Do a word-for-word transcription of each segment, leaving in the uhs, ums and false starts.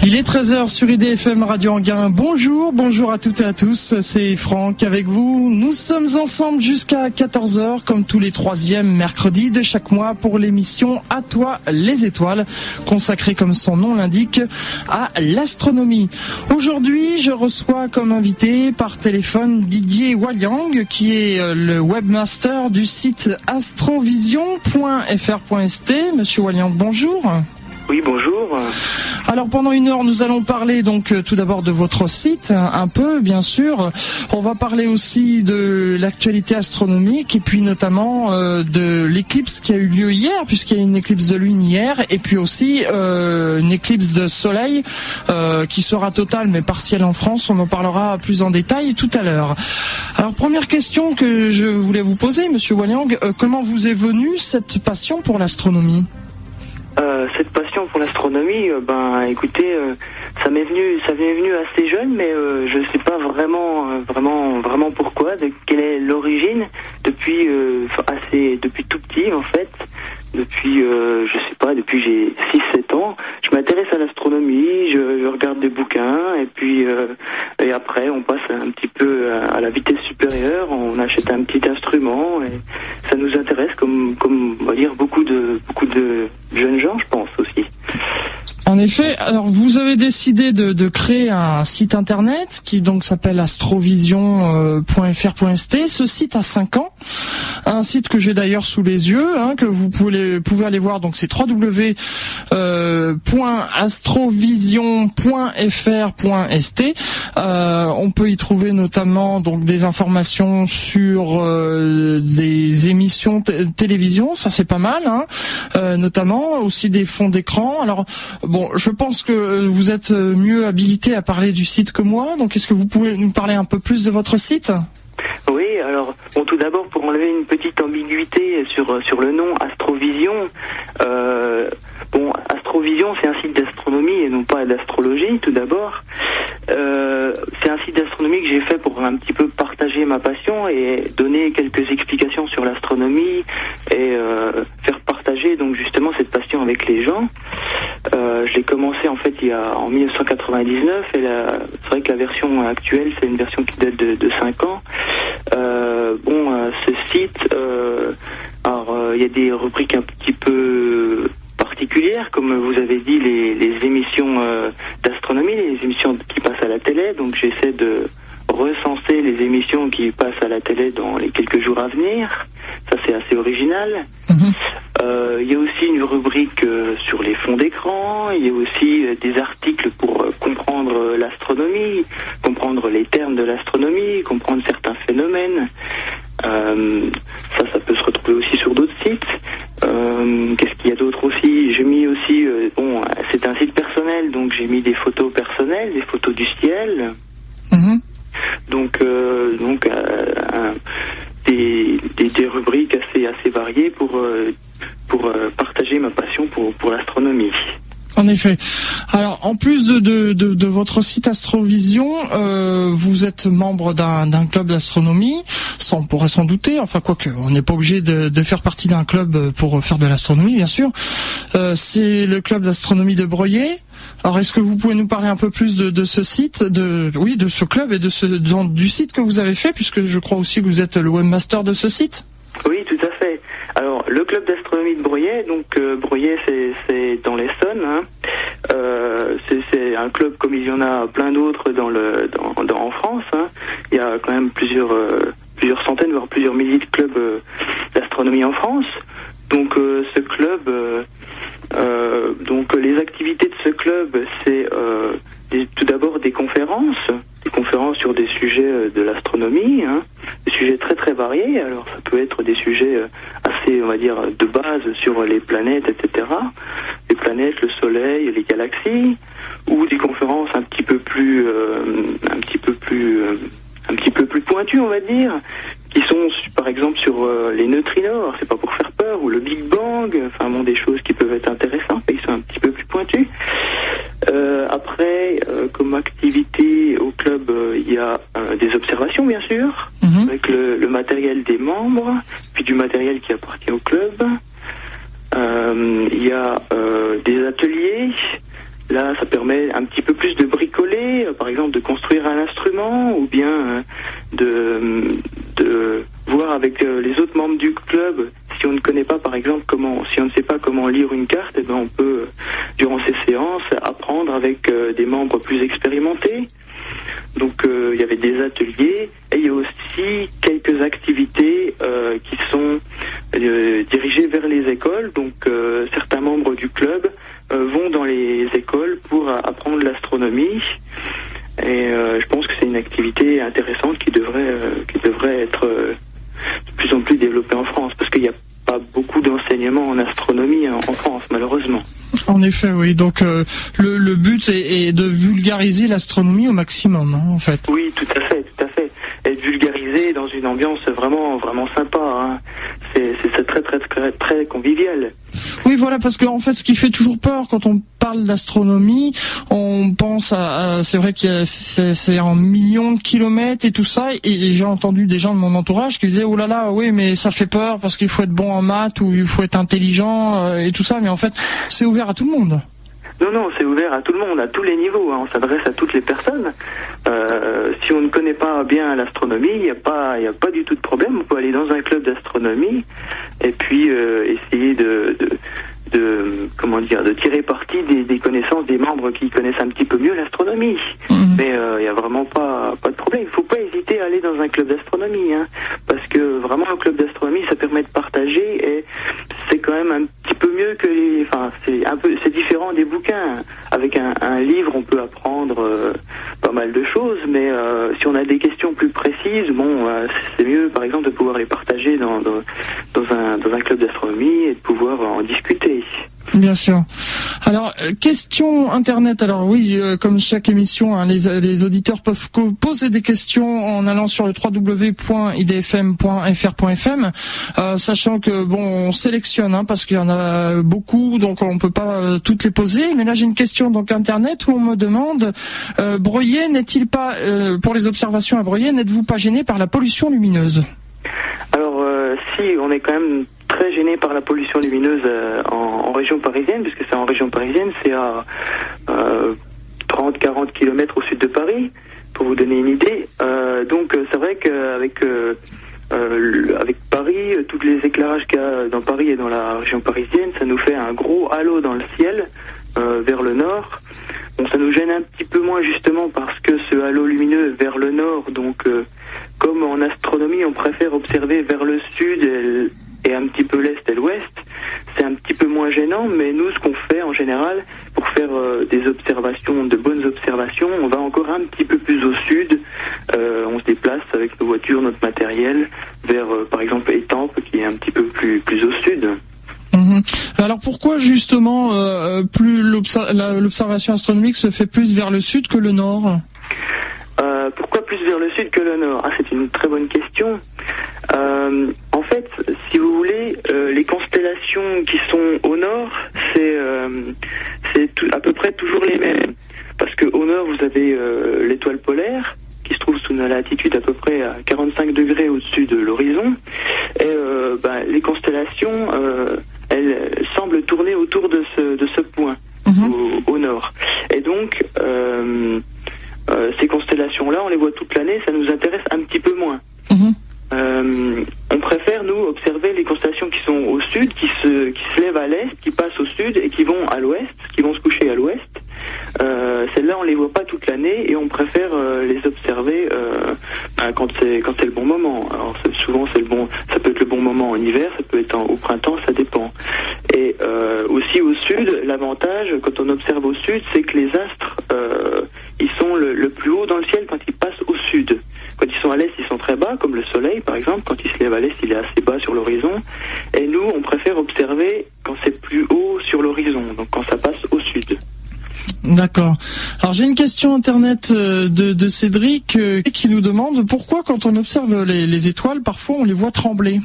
Il est treize heures sur I D F M Radio Anguin. Bonjour, bonjour à toutes et à tous, c'est Franck avec vous. Nous sommes ensemble jusqu'à quatorze heures, comme tous les troisièmes mercredis de chaque mois pour l'émission À toi les étoiles, consacrée comme son nom l'indique à l'astronomie. Aujourd'hui, je reçois comme invité par téléphone Didier Waliang, qui est le webmaster du site astrovision point f r point s t. Monsieur Waliang, bonjour. Oui, bonjour. Alors pendant une heure, nous allons parler donc tout d'abord de votre site, un peu bien sûr. On va parler aussi de l'actualité astronomique et puis notamment euh, de l'éclipse qui a eu lieu hier, puisqu'il y a une éclipse de lune hier, et puis aussi euh, une éclipse de soleil euh, qui sera totale mais partielle en France. On en parlera plus en détail tout à l'heure. Alors première question que je voulais vous poser, Monsieur Waliang, euh, comment vous est venue cette passion pour l'astronomie ? Euh, cette passion pour l'astronomie, euh, ben, écoutez, euh, ça m'est venu, ça m'est venu assez jeune, mais euh, je sais pas vraiment, euh, vraiment, vraiment pourquoi, de quelle est l'origine. Depuis, euh, assez, depuis tout petit en fait, depuis, euh, je sais pas, depuis j'ai six sept ans, je m'intéresse à l'astronomie, je, je regarde des bouquins, et puis, euh, et après, on passe un petit peu à, à la vitesse supérieure, on achète un petit instrument, et ça nous intéresse comme, comme, on va dire, beaucoup de, beaucoup de jeunes gens, je pense aussi. En effet, alors vous avez décidé de, de créer un site internet qui donc s'appelle astrovision point f r point s t. Ce site a cinq ans, un site que j'ai d'ailleurs sous les yeux, hein, que vous pouvez, pouvez aller voir. Donc c'est w w w point astrovision point f r point s t. Euh, on peut y trouver notamment donc des informations sur euh, des émissions t- télévision, ça c'est pas mal, hein, euh, notamment aussi des fonds d'écran. Alors bon. Bon, je pense que vous êtes mieux habilité à parler du site que moi, donc est-ce que vous pouvez nous parler un peu plus de votre site ? Oui, alors, bon, tout d'abord, pour enlever une petite ambiguïté sur, sur le nom Astrovision, euh, bon, Astrovision, c'est un site d'astronomie et non pas d'astrologie, tout d'abord. Euh, c'est un site d'astronomie que j'ai fait pour un petit peu partager ma passion et donner quelques explications sur l'astronomie et euh, faire partager donc justement cette passion avec les gens. Euh, je l'ai commencé en fait il y a en dix-neuf cent quatre-vingt-dix-neuf et la, c'est vrai que la version actuelle c'est une version qui date de, de cinq ans. Euh, bon, euh, ce site, euh, alors il euh, y a des rubriques un petit peu particulières, comme vous avez dit, les, les émissions euh, d'astronomie, les émissions qui passent à la télé. Donc j'essaie de recenser les émissions qui passent à la télé dans les quelques jours à venir. Ça c'est assez original. Il mmh. euh, y a aussi une rubrique euh, sur les fonds d'écran. Il y a aussi euh, des articles pour euh, comprendre euh, l'astronomie, comprendre les termes de l'astronomie, comprendre certains phénomènes. Euh, ça, ça peut se retrouver aussi sur d'autres sites. Euh, qu'est-ce qu'il y a d'autre aussi ? J'ai mis aussi, euh, bon, c'est un site personnel, donc j'ai mis des photos personnelles, des photos du ciel. Mmh. Donc, euh, donc euh, un, des, des, des rubriques assez, assez variées pour, euh, pour euh, partager ma passion pour, pour l'astronomie. En effet. Alors, en plus de, de, de, de votre site Astrovision, euh, vous êtes membre d'un, d'un club d'astronomie, ça on pourrait s'en douter, enfin quoique, on n'est pas obligé de, de faire partie d'un club pour faire de l'astronomie, bien sûr. Euh, c'est le club d'astronomie de Breuillé. Alors, est-ce que vous pouvez nous parler un peu plus de, de ce site, de, oui, de ce club et de ce, de, du site que vous avez fait, puisque je crois aussi que vous êtes le webmaster de ce site ? Oui, tout à fait. Alors, le club d'astronomie de Breuillé, donc euh, Breuillé, c'est, c'est dans l'Essonne. Hein. Euh, c'est, c'est un club comme il y en a plein d'autres dans le, dans, dans, en France. Hein. Il y a quand même plusieurs, euh, plusieurs centaines, voire plusieurs milliers de clubs euh, d'astronomie en France. Donc, euh, ce club, euh, euh, donc les activités de ce club, c'est euh, des, tout d'abord des conférences, des conférences sur des sujets de l'astronomie, hein, des sujets très très variés. Alors ça peut être des sujets assez, on va dire, de base sur les planètes, et cetera. Les planètes, le Soleil, les galaxies, ou des conférences un petit peu plus, euh, un petit peu plus, euh, un petit peu plus pointues, on va dire, qui sont par exemple sur euh, les neutrinos. Alors, c'est pas pour faire peur, ou le Big Bang. Enfin bon, des choses qui peuvent être intéressantes, mais qui sont un petit peu plus pointues. Euh, après, euh, comme activité au club, il euh, y a euh, des observations, bien sûr, mmh. avec le, le matériel des membres, puis du matériel qui appartient au club. Il euh, y a euh, des ateliers, là, ça permet un petit peu plus de bricoler, euh, par exemple de construire un instrument, ou bien euh, de, de voir avec euh, les autres membres du club. Si on ne connaît pas, par exemple, comment, si on ne sait pas comment lire une carte, eh ben, on peut, euh, durant ces séances, apprendre avec euh, des membres plus expérimentés. Donc, euh, il y avait des ateliers, et il y a aussi quelques activités euh, qui sont euh, dirigées vers les écoles. Donc, euh, certains membres du club euh, vont dans les écoles pour apprendre l'astronomie. Et euh, je pense que c'est une activité intéressante qui devrait, euh, qui devrait être euh, de plus en plus développée en France, parce qu'il n'y a pas beaucoup d'enseignements en astronomie en, en France, malheureusement. En effet, oui. Donc euh, le, le but est, est de vulgariser l'astronomie au maximum, hein, en fait. Oui, tout à fait, tout à fait. Et de vulgariser dans une ambiance vraiment, vraiment sympa. Hein. C'est, c'est très, très, très, très convivial. Oui, voilà, parce que en fait, ce qui fait toujours peur quand on parle d'astronomie, on pense à, à c'est vrai que c'est, c'est en millions de kilomètres et tout ça, et j'ai entendu des gens de mon entourage qui disaient oh là là, oui, mais ça fait peur parce qu'il faut être bon en maths ou il faut être intelligent euh, et tout ça, mais en fait, c'est ouvert à tout le monde. Non, non, c'est ouvert à tout le monde, à tous les niveaux. Hein. On s'adresse à toutes les personnes. Euh, si on ne connaît pas bien l'astronomie, il n'y a pas, il n'y a pas du tout de problème. On peut aller dans un club d'astronomie et puis euh, essayer de, de, de, comment dire, de tirer parti des, des connaissances des membres qui connaissent un petit peu mieux l'astronomie. Mmh. Mais euh, il n'y a vraiment pas, pas de problème. Il ne faut pas hésiter à aller dans un club d'astronomie, hein, parce que vraiment le club d'astronomie, ça permet de partager et c'est quand même un petit peu mieux que les, enfin, c'est un peu, c'est différent des bouquins. Avec un, un livre, on peut apprendre euh, pas mal de choses, mais euh, si on a des questions plus précises, bon, euh, c'est mieux, par exemple, de pouvoir les partager dans, dans, dans, un, dans un club d'astronomie et de pouvoir en discuter. Bien sûr. Alors, euh, question Internet. Alors oui, euh, comme chaque émission, hein, les, les auditeurs peuvent co- poser des questions en allant sur le w w w point i d f m point f r point f m, euh, sachant que bon, on sélectionne hein, parce qu'il y en a beaucoup, donc on peut pas euh, toutes les poser. Mais là, j'ai une question donc Internet où on me demande euh, Breuillet n'est-il pas euh, pour les observations à Breuillet, n'êtes-vous pas gêné par la pollution lumineuse? Alors, euh, si, on est quand même très gêné par la pollution lumineuse euh, en, en région parisienne, puisque c'est en région parisienne, c'est à euh, trente à quarante kilomètres au sud de Paris, pour vous donner une idée. Euh, donc c'est vrai qu'avec euh, euh, avec Paris, tous les éclairages qu'il y a dans Paris et dans la région parisienne, ça nous fait un gros halo dans le ciel euh, vers le nord. Bon, ça nous gêne un petit peu moins justement parce que ce halo lumineux vers le nord, donc euh, comme en astronomie on préfère observer vers le sud et, et un petit peu l'est et l'ouest, c'est un petit peu moins gênant, mais nous ce qu'on fait en général pour faire euh, des observations, de bonnes observations, on va encore un petit peu plus au sud, euh, on se déplace avec nos voitures, notre matériel vers euh, par exemple Étampes qui est un petit peu plus, plus au sud. Mmh. Alors pourquoi justement euh, plus l'obser- la, l'observation astronomique se fait plus vers le sud que le nord? euh, Pourquoi plus vers le sud que le nord? Ah, c'est une très bonne question. Euh, en fait, si vous voulez, euh, les constellations qui sont au nord, c'est, euh, c'est tout, à peu près toujours les mêmes. Parce qu'au nord, vous avez euh, l'étoile polaire, qui se trouve sous une latitude à peu près à quarante-cinq degrés au-dessus de l'horizon. Et euh, bah, les constellations, euh, elles semblent tourner autour de ce, de ce point, mmh. au, au nord. Et donc, euh, euh, ces constellations-là, on les voit toute l'année, ça nous intéresse un petit peu moins. Mmh. Euh, on préfère, nous, observer les constellations qui sont au sud, qui se, qui se lèvent à l'est, qui passent au sud et qui vont à l'ouest, qui vont se coucher à l'ouest. Euh, celles-là, on les voit pas toute l'année et on préfère euh, les observer euh, ben, quand c'est quand c'est le bon moment. Alors c'est, souvent, c'est le bon, ça peut être le bon moment en hiver, ça peut être en, au printemps, ça dépend. Et euh, aussi au sud, l'avantage quand on observe au sud, c'est que les astres, euh, ils sont le, le plus haut dans le ciel quand ils passent au sud. Quand ils sont à l'est, ils sont très bas, comme le soleil par exemple. Quand il se lève à l'est, il est assez bas sur l'horizon. Et nous, on préfère observer quand c'est plus haut sur l'horizon, donc quand ça passe au sud. D'accord. Alors j'ai une question internet de, de Cédric euh, qui nous demande pourquoi quand on observe les, les étoiles, parfois on les voit trembler.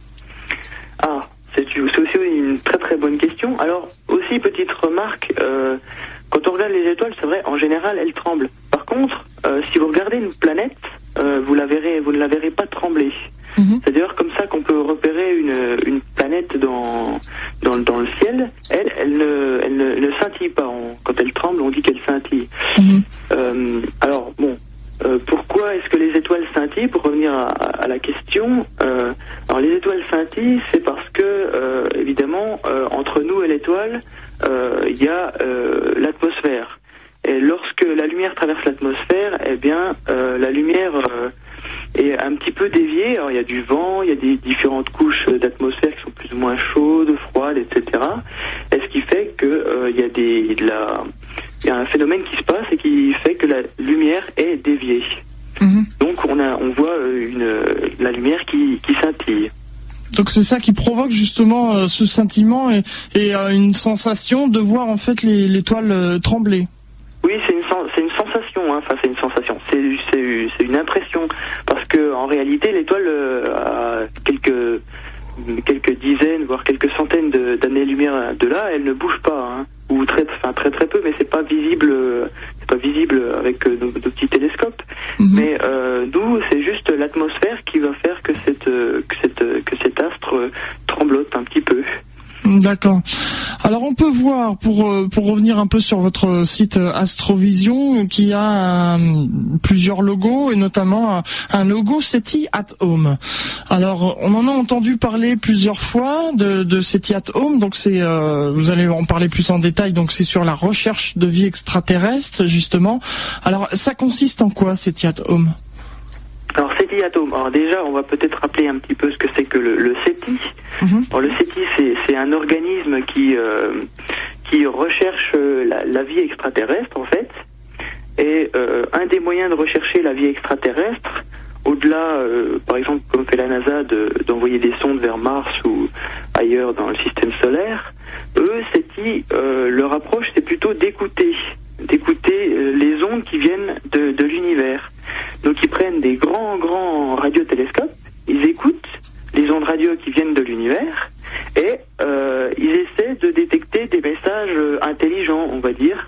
Ah, c'est, c'est aussi une très très bonne question. Alors aussi petite remarque, euh, quand on regarde les étoiles, c'est vrai, en général elles tremblent. Par contre, euh, si vous regardez une planète, euh, vous la verrez, vous ne la verrez pas trembler. Mmh. C'est d'ailleurs comme ça qu'on peut repérer une, une planète planètes dans dans, dans le ciel, elles, elles ne, elles ne, ne scintillent pas. On, quand elles tremblent, on dit qu'elles scintillent. Mmh. Euh, alors bon, euh, pourquoi est-ce que les étoiles scintillent? Pour revenir à, à la question, euh, alors les étoiles scintillent, c'est parce que euh, évidemment euh, entre nous et l'étoile, euh, il y a euh, l'atmosphère. Et lorsque la lumière traverse l'atmosphère, eh bien, euh, la lumière euh, est un petit peu déviée. Alors, il y a du vent, il y a des différentes couches d'atmosphère qui sont plus ou moins chaudes, froides, et cetera. Et ce qui fait que euh, il y a des, de la, il y a un phénomène qui se passe et qui fait que la lumière est déviée. Mmh. Donc, on a, on voit une, la lumière qui, qui scintille. Donc c'est ça qui provoque justement euh, ce scintillement et, et euh, une sensation de voir en fait les, l'étoile euh, trembler. Oui, c'est une, c'est une sensation, hein. Enfin c'est une sensation, c'est, c'est, c'est une impression, parce que en réalité l'étoile euh, a quelques, quelques dizaines, voire quelques centaines de, d'années-lumière de là, elle ne bouge pas, hein. Ou très, enfin très très peu, mais c'est pas visible, c'est pas visible avec nos, nos petits télescopes. Mmh. Mais euh, nous, c'est juste l'atmosphère qui va faire que cette, que cette, que cet astre tremblote un petit peu. D'accord. Alors on peut voir, pour pour revenir un peu sur votre site Astrovision, qu'il y a un, plusieurs logos et notamment un, un logo SETI at Home. Alors on en a entendu parler plusieurs fois de, de SETI at Home, donc c'est euh, vous allez en parler plus en détail. Donc c'est sur la recherche de vie extraterrestre justement. Alors ça consiste en quoi SETI at Home? Alors SETI at Home, alors déjà on va peut-être rappeler un petit peu ce que c'est que le, le SETI. Mmh. Alors, le SETI c'est, c'est un organisme qui, euh, qui recherche la, la vie extraterrestre en fait. Et euh, un des moyens de rechercher la vie extraterrestre, au-delà euh, par exemple comme fait la NASA de, d'envoyer des sondes vers Mars ou ailleurs dans le système solaire, eux SETI, euh, leur approche c'est plutôt d'écouter. d'écouter euh, les ondes qui viennent de, de l'univers. Donc ils prennent des grands, grands radiotélescopes, ils écoutent les ondes radio qui viennent de l'univers et euh, ils essaient de détecter des messages intelligents, on va dire.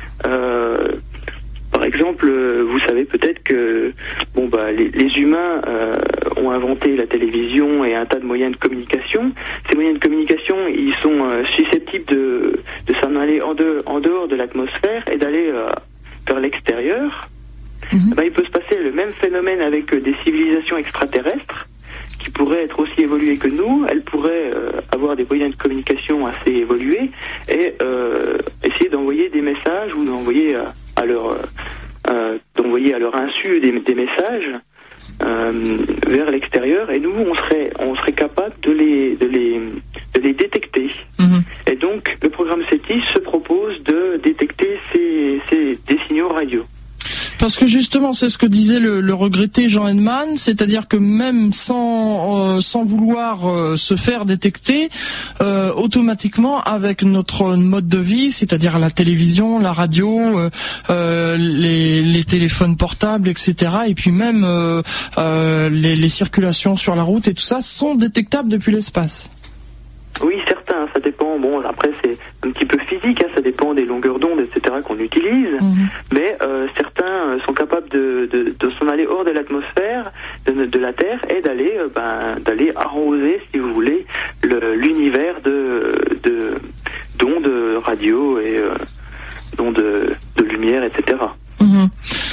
Euh, par exemple, vous savez peut-être que bon bah les, les humains euh, ont inventé la télévision et un tas de moyens de communication. Ces moyens de communication, ils sont euh, susceptibles de, de s'en aller en, de, en dehors de l'atmosphère et d'aller euh, vers l'extérieur. Mmh. Ben, il peut se passer le même phénomène avec des civilisations extraterrestres qui pourraient être aussi évoluées que nous. Elles pourraient euh, avoir des moyens de communication assez évolués et euh, essayer d'envoyer des messages ou d'envoyer à, à leur euh, d'envoyer à leur insu des, des messages euh, vers l'extérieur. Et nous, on serait on serait capable de les de les de les détecter. Mmh. Et donc, le programme SETI se propose de détecter ces, ces des signaux radio. Parce que justement, c'est ce que disait le, le regretté Jean Henneman, c'est-à-dire que même sans euh, sans vouloir euh, se faire détecter, euh, automatiquement avec notre mode de vie, c'est-à-dire la télévision, la radio, euh, euh, les, les téléphones portables, et cetera, et puis même euh, euh, les, les circulations sur la route et tout ça sont détectables depuis l'espace. Oui, certains, ça dépend. Bon, après c'est un petit peu physique, hein, ça dépend des longueurs d'onde, et cetera qu'on utilise. Mmh. Mais euh, certains sont capables de, de, de s'en aller hors de l'atmosphère, de, de la Terre, et d'aller, euh, ben, d'aller arroser, si vous voulez, le, l'univers de, de d'ondes radio et euh, d'ondes de lumière, et cetera. Mmh.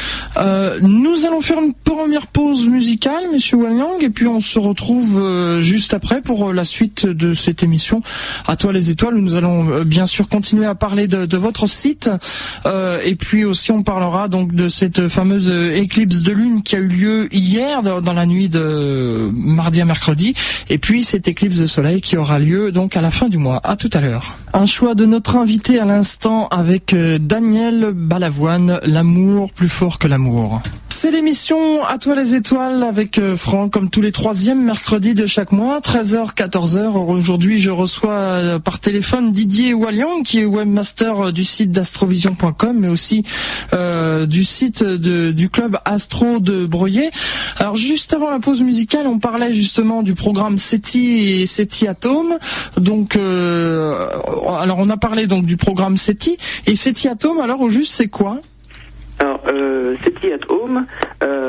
Euh, nous allons faire une première pause musicale, Monsieur Wang, et puis on se retrouve euh, juste après pour euh, la suite de cette émission À toi les étoiles, où nous allons euh, bien sûr continuer à parler de, de votre site, euh, et puis aussi on parlera donc de cette fameuse éclipse de lune qui a eu lieu hier dans, dans la nuit de mardi à mercredi, et puis cette éclipse de soleil qui aura lieu donc à la fin du mois. À tout à l'heure. Un choix de notre invité à l'instant avec euh, Daniel Balavoine, L'amour plus fort que l'amour. C'est l'émission À toi les étoiles avec Franck, comme tous les troisièmes mercredis de chaque mois, treize heures, quatorze heures. Aujourd'hui, je reçois par téléphone Didier Waliang, qui est webmaster du site d'astrovision point com, mais aussi euh, du site de, du club Astro de Breuillé. Alors, juste avant la pause musicale, on parlait justement du programme SETI et SETI at Home. Donc, euh, alors on a parlé donc du programme SETI et SETI at Home. Alors, au juste, c'est quoi ? Alors, euh, SETI at Home, euh,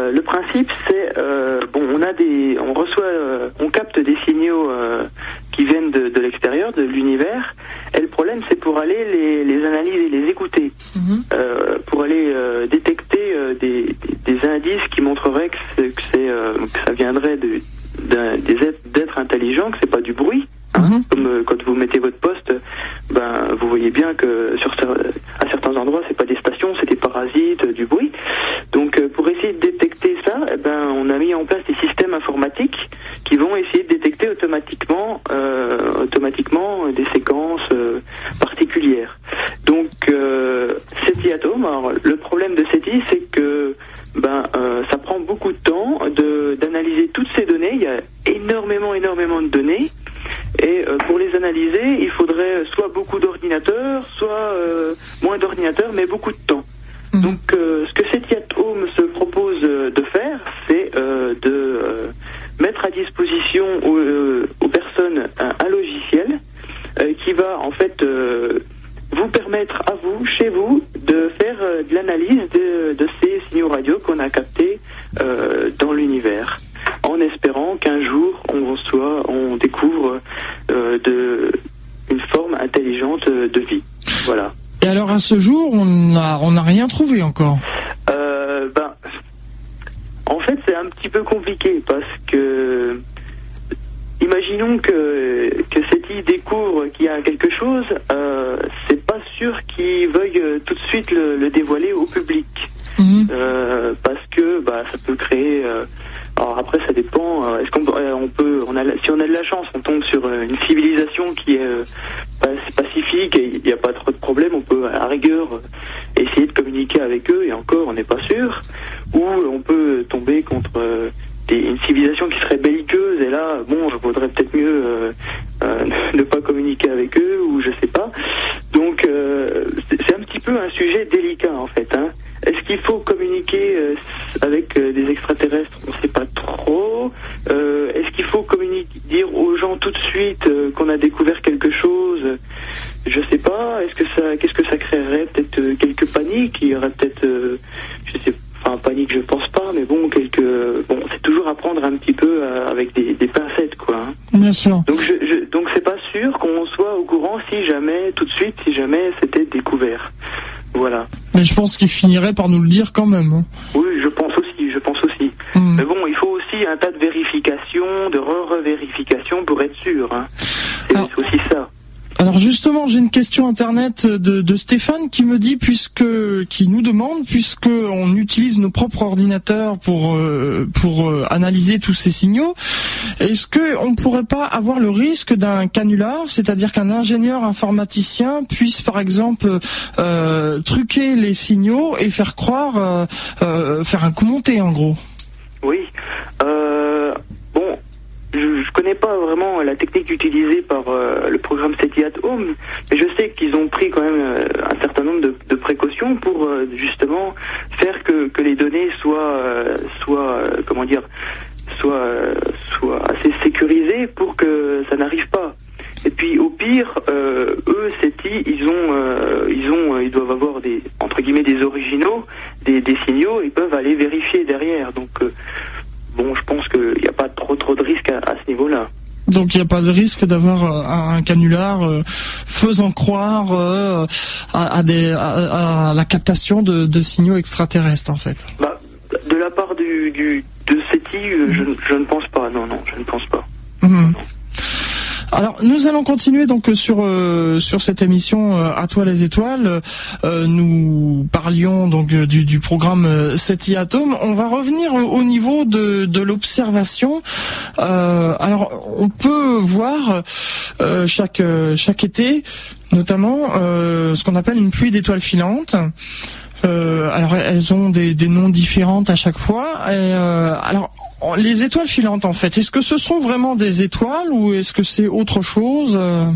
Euh, le principe, c'est euh, bon, on a des, on reçoit, euh, on capte des signaux euh, qui viennent de, de l'extérieur, de l'univers. Et le problème, c'est pour aller les, les analyser, les écouter, mmh. euh, pour aller euh, détecter euh, des, des, des indices qui montreraient que, c'est, que, c'est, euh, que ça viendrait de, d'un, des êtres, d'êtres intelligents, que c'est pas du bruit. Hein, mmh. Comme euh, quand vous mettez votre poste, ben vous voyez bien que sur à certains endroits, c'est pas des stations, c'est des parasites, euh, du bruit. Donc euh, pour essayer de détecter ça, eh ben on a mis en place des systèmes informatiques qui vont essayer de détecter automatiquement, euh, automatiquement des séquences euh, particulières. Donc euh, SETI Atome, alors le problème de SETI, c'est que ben euh, ça prend beaucoup de temps de d'analyser toutes ces données. Il y a énormément, énormément de données. Et euh, pour les analyser, il faudrait soit beaucoup d'ordinateurs, soit euh, moins d'ordinateurs, mais beaucoup de temps. Mmh. Donc, euh, ce que SETI Atome se propose euh, de faire, c'est euh, de euh, mettre à disposition aux, euh, aux personnes un, un logiciel euh, qui va en fait euh, vous permettre à vous, chez vous, de faire euh, de l'analyse de, de ces signaux radio qu'on a captés euh, dans l'univers, en espérant qu'un jour on soit, on découvre euh, de une forme intelligente de vie. Voilà. Et alors à ce jour, on n'a on n'a rien trouvé encore. Euh, ben, en fait, c'est un petit peu compliqué parce que imaginons que que SETI découvre qu'il y a quelque chose, euh, c'est pas sûr qu'il veuille tout de suite le, le dévoiler au public, mmh. euh, parce que bah ça peut créer. Euh, Alors après, ça dépend. Est-ce qu'on on peut, on a, si on a de la chance, on tombe sur une civilisation qui est euh, pacifique et il n'y a pas trop de problèmes, on peut à la rigueur essayer de communiquer avec eux, et encore, on n'est pas sûr. Ou on peut tomber contre euh, des, une civilisation qui serait belliqueuse, et là, bon, il vaudrait peut-être mieux euh, euh, ne pas communiquer avec eux, ou je sais pas. Donc, euh, c'est un petit peu un sujet délicat en fait, hein. Est-ce qu'il faut communiquer euh, avec euh, des extraterrestres? On ne sait pas trop. Euh, est-ce qu'il faut communiquer, dire aux gens tout de suite euh, qu'on a découvert quelque chose? Je sais pas. Est-ce que ça, qu'est-ce que ça créerait? Peut-être euh, quelques paniques. Il y aurait peut-être, euh, je sais, enfin panique, je pense pas, mais bon, quelques. Bon, c'est toujours à prendre un petit peu euh, avec des, des pincettes, quoi. Hein. Bien sûr. Donc, je, je, donc c'est pas sûr qu'on soit au courant si jamais, tout de suite, si jamais c'était découvert. Voilà. Mais je pense qu'il finirait par nous le dire quand même. Hein. Oui, je pense aussi, je pense aussi. Mmh. Mais bon, il faut aussi un tas de vérifications, de re-revérifications pour être sûr. Hein. C'est Alors, aussi ça. Alors justement, j'ai une question internet de, de Stéphane qui me dit, puisque, qui nous demande, puisque on utilise nos propres ordinateurs pour euh, pour euh, analyser tous ces signaux, est-ce que on pourrait pas avoir le risque d'un canular, c'est-à-dire qu'un ingénieur informaticien puisse par exemple euh, truquer les signaux et faire croire, euh, euh, faire un coup monté en gros? Oui. Euh, bon. Je, je connais pas vraiment la technique utilisée par euh, le programme SETI Atome, mais je sais qu'ils ont pris quand même euh, un certain nombre de, de précautions pour euh, justement faire que, que les données soient, euh, soient euh, comment dire, soient, euh, soient assez sécurisées pour que ça n'arrive pas. Et puis au pire, euh, eux SETI, ils ont, euh, ils ont, euh, ils doivent avoir des entre guillemets des originaux, des, des signaux, ils peuvent aller vérifier derrière. Donc euh, Bon, je pense qu'il n'y a pas trop trop de risques à, à ce niveau-là. Donc il n'y a pas de risque d'avoir euh, un, un canular euh, faisant croire euh, à, à, des, à, à la captation de, de signaux extraterrestres en fait. Bah, de la part du, du de SETI, euh, mmh. je, je ne pense pas. Non, non, je ne pense pas. Mmh. Non. Alors nous allons continuer donc sur euh, sur cette émission euh, À toi les étoiles. Euh, nous parlions donc du, du programme euh, SETI Atome. On va revenir au, au niveau de, de l'observation. Euh, alors on peut voir euh, chaque chaque été, notamment euh, ce qu'on appelle une pluie d'étoiles filantes. Euh, alors elles ont des, des noms différents à chaque fois. Et, euh, alors les étoiles filantes, en fait, est-ce que ce sont vraiment des étoiles ou est-ce que c'est autre chose?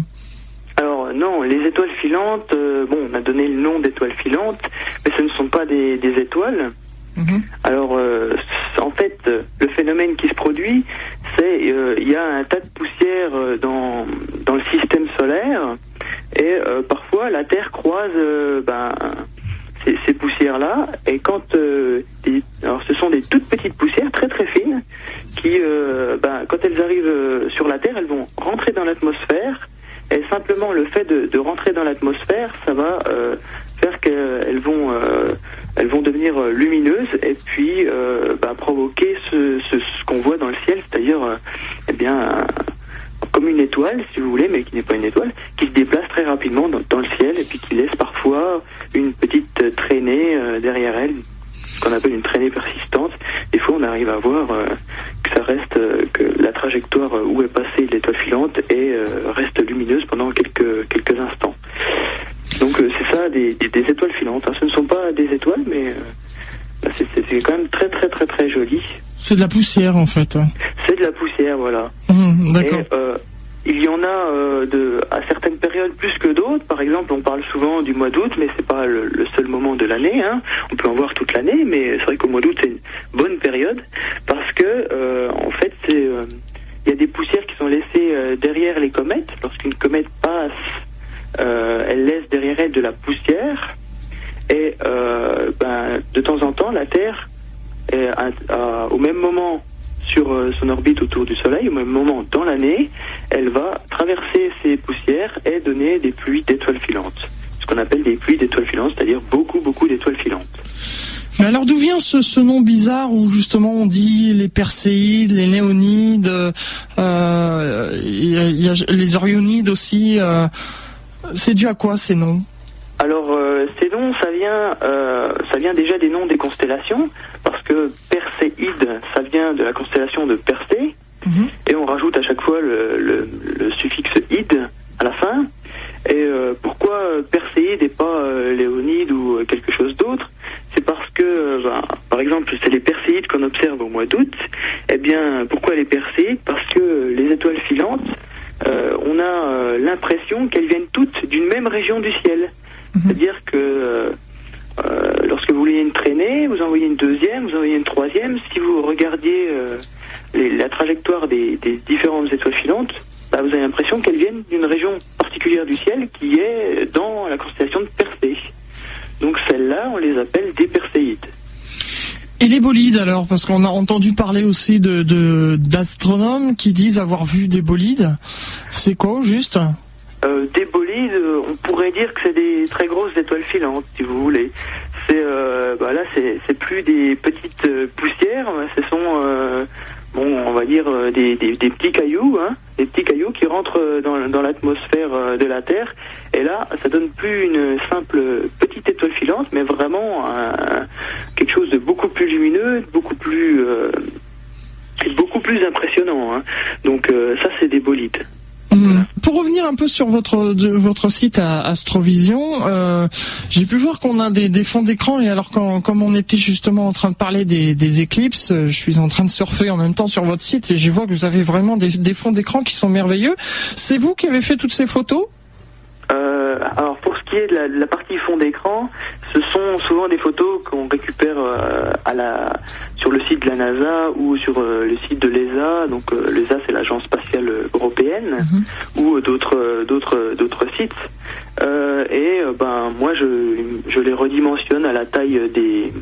Alors non, les étoiles filantes, euh, bon, on a donné le nom d'étoiles filantes, mais ce ne sont pas des, des étoiles. Mmh. Alors, euh, en fait, le phénomène qui se produit, c'est il euh, y a un tas de poussière dans dans le système solaire et euh, parfois la Terre croise euh, ben ces, ces poussières-là, et quand euh, des, alors ce sont des toutes petites poussières très très fines qui, euh, ben, quand elles arrivent euh, sur la Terre, elles vont rentrer dans l'atmosphère, et simplement le fait de, de rentrer dans l'atmosphère, ça va euh, faire qu'elles vont euh, elles vont devenir lumineuses et puis euh, ben, provoquer ce, ce, ce qu'on voit dans le ciel, c'est-à-dire euh, eh bien un, comme une étoile, si vous voulez, mais qui n'est pas une étoile, qui se déplace très rapidement dans, dans le ciel et puis qui laisse parfois une petite traînée euh, derrière elle, ce qu'on appelle une traînée persistante. Des fois, on arrive à voir euh, que ça reste, euh, que la trajectoire où est passée l'étoile filante et euh, reste lumineuse pendant quelques quelques instants. Donc, euh, c'est ça, des, des, des étoiles filantes. Hein. Ce ne sont pas des étoiles, mais euh, c'est, c'est, c'est quand même très très très très joli. C'est de la poussière, en fait. C'est de la poussière, voilà. Mmh, d'accord. Et, euh, il y en a euh, de, à certaines périodes plus que d'autres. Par exemple, on parle souvent du mois d'août, mais c'est pas le, le seul moment de l'année. Hein. On peut en voir toute l'année, mais c'est vrai qu'au mois d'août, c'est une bonne période parce que, euh, en fait, c'est, euh, il y a des poussières qui sont laissées euh, derrière les comètes. Lorsqu'une comète passe, euh, elle laisse derrière elle de la poussière. Et euh, ben, de temps en temps, la Terre, est à, à, au même moment sur son orbite autour du Soleil, au même moment dans l'année, elle va traverser ces poussières et donner des pluies d'étoiles filantes. Ce qu'on appelle des pluies d'étoiles filantes, c'est-à-dire beaucoup, beaucoup d'étoiles filantes. Mais alors d'où vient ce, ce nom bizarre où justement on dit les Perséides, les Léonides, euh, y a, y a les Orionides aussi, euh, c'est dû à quoi ces noms ? Alors euh, ces noms, ça vient, euh, ça vient déjà des noms des constellations, parce que Perséide, ça vient de la constellation de Persée, mmh. et on rajoute à chaque fois le, le, le suffixe ide à la fin. Et euh, pourquoi Perséide et pas euh, Léonide ou euh, quelque chose d'autre ? C'est parce que, euh, ben, par exemple, c'est les Perséides qu'on observe au mois d'août. Eh bien, pourquoi les Perséides ? Parce que les étoiles filantes, euh, on a euh, l'impression qu'elles viennent toutes d'une même région du ciel. Mmh. C'est-à-dire que euh, euh, lorsque vous voyez une traînée, vous en voyez une deuxième, vous en voyez une troisième. Si vous regardiez euh, les, la trajectoire des, des différentes étoiles filantes, bah, vous avez l'impression qu'elles viennent d'une région particulière du ciel qui est dans la constellation de Persée. Donc celles-là, on les appelle des Perséides. Et les bolides alors, parce qu'on a entendu parler aussi de, de d'astronomes qui disent avoir vu des bolides. C'est quoi au juste ? Euh, des bolides, on pourrait dire que c'est des très grosses étoiles filantes, si vous voulez. C'est euh, bah là, c'est, c'est plus des petites euh, poussières, ce sont, euh, bon, on va dire euh, des, des, des petits cailloux, hein, des petits cailloux qui rentrent dans, dans l'atmosphère euh, de la Terre. Et là, ça donne plus une simple petite étoile filante, mais vraiment un, quelque chose de beaucoup plus lumineux, beaucoup plus, euh, beaucoup plus impressionnant. Hein. Donc euh, ça, c'est des bolides. Mmh. Pour revenir un peu sur votre de, votre site à Astrovision, euh, j'ai pu voir qu'on a des, des fonds d'écran, et alors quand, comme on était justement en train de parler des, des éclipses, je suis en train de surfer en même temps sur votre site et je vois que vous avez vraiment des, des fonds d'écran qui sont merveilleux. C'est vous qui avez fait toutes ces photos ? Euh, alors pour ce qui est de la, de la partie fond d'écran, ce sont souvent des photos qu'on récupère euh, à la, sur le site de la NASA ou sur euh, le site de l'E S A. Donc euh, l'E S A, c'est l'agence spatiale européenne, mm-hmm. ou d'autres d'autres d'autres sites. Euh, et euh, ben moi je je les redimensionne à la taille des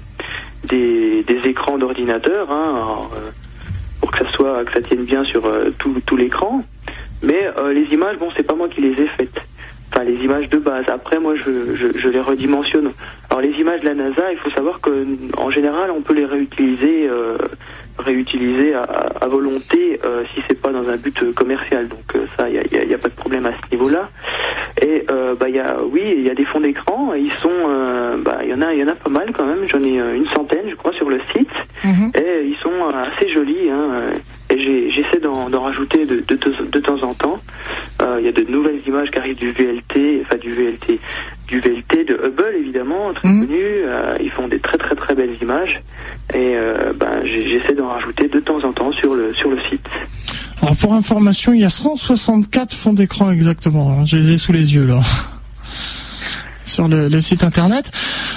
des, des écrans d'ordinateur, hein, alors, euh, pour que ça soit que ça tienne bien sur euh, tout tout l'écran. Mais euh, les images, bon, c'est pas moi qui les ai faites. Enfin, les images de base. Après, moi, je, je, je les redimensionne. Alors, les images de la NASA, il faut savoir que, en général, on peut les réutiliser, euh, réutiliser à, à volonté, euh, si c'est pas dans un but commercial. Donc, euh, ça, il y a, y a, y a pas de problème à ce niveau-là. Et euh, bah, il y a, oui, il y a des fonds d'écran. Ils sont, euh, bah, il y en a, il y en a pas mal quand même. J'en ai une centaine, je crois, sur le site. Mm-hmm. Et ils sont assez jolis. Hein. Et j'ai, j'essaie d'en, d'en rajouter de, de, de, de temps en temps. Euh, il y a de nouvelles images qui arrivent du V L T, enfin du V L T, du V L T de Hubble évidemment, très mmh. connu. Euh, ils font des très très très belles images. Et euh, ben, j'essaie d'en rajouter de temps en temps sur le sur le site. Alors pour information, il y a cent soixante-quatre fonds d'écran exactement. Hein. Je les ai sous les yeux là. Sur le, le site internet.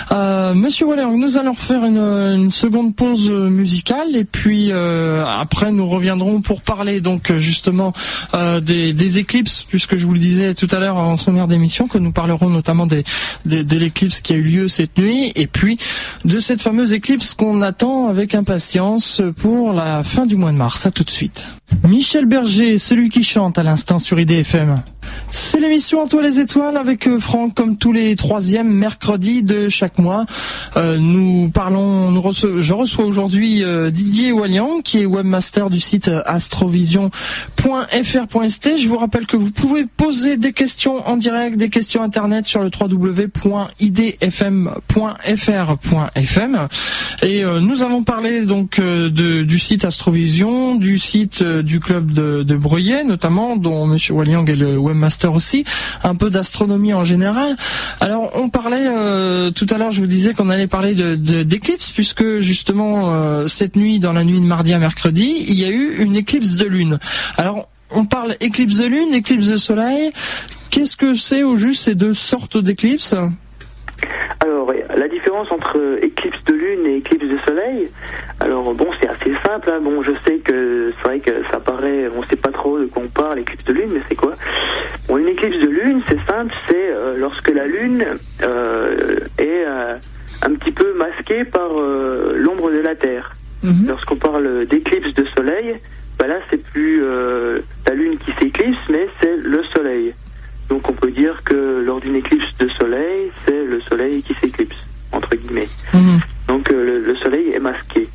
Euh, Monsieur Walliang, nous allons faire une, une seconde pause musicale et puis euh, après nous reviendrons pour parler donc justement euh, des, des éclipses, puisque je vous le disais tout à l'heure en sommaire d'émission que nous parlerons notamment des, des, de l'éclipse qui a eu lieu cette nuit et puis de cette fameuse éclipse qu'on attend avec impatience pour la fin du mois de mars. À tout de suite. Michel Berger, celui qui chante à l'instant sur I D F M. C'est l'émission En toi les étoiles avec Franck, comme tous les troisièmes mercredis de chaque mois. Euh, nous parlons, nous reço- je reçois aujourd'hui euh, Didier Walliang, qui est webmaster du site astrovision point f r point s t. Je vous rappelle que vous pouvez poser des questions en direct, des questions internet sur le w w w point i d f m point f r point f m. Et euh, nous avons parlé donc euh, de, du site Astrovision, du site euh, du club de, de Breuillet, notamment, dont Monsieur Walliang est le webmaster aussi, un peu d'astronomie en général. Alors on parlait euh, tout à l'heure, je vous disais qu'on allait parler de, de, d'éclipse, puisque justement euh, cette nuit, dans la nuit de mardi à mercredi, il y a eu une éclipse de lune. Alors on parle éclipse de lune, éclipse de soleil. Qu'est-ce que c'est au juste ces deux sortes d'éclipses ? Alors, la différence entre éclipse de lune et éclipse de soleil, alors bon, c'est assez simple, hein. Bon, je sais que c'est vrai que ça paraît, on sait pas trop de quoi on parle, éclipse de lune, mais c'est quoi ? Bon, une éclipse de lune, c'est simple, c'est euh, lorsque la lune euh, est euh, un petit peu masquée par euh, l'ombre de la Terre. Mm-hmm. Lorsqu'on parle d'éclipse de soleil, bah là, c'est plus euh, la lune qui s'éclipse, mais c'est le soleil. Donc on peut dire que lors d'une éclipse de soleil, c'est le soleil qui s'éclipse, entre guillemets. Mmh. Donc euh, le, le soleil est masqué.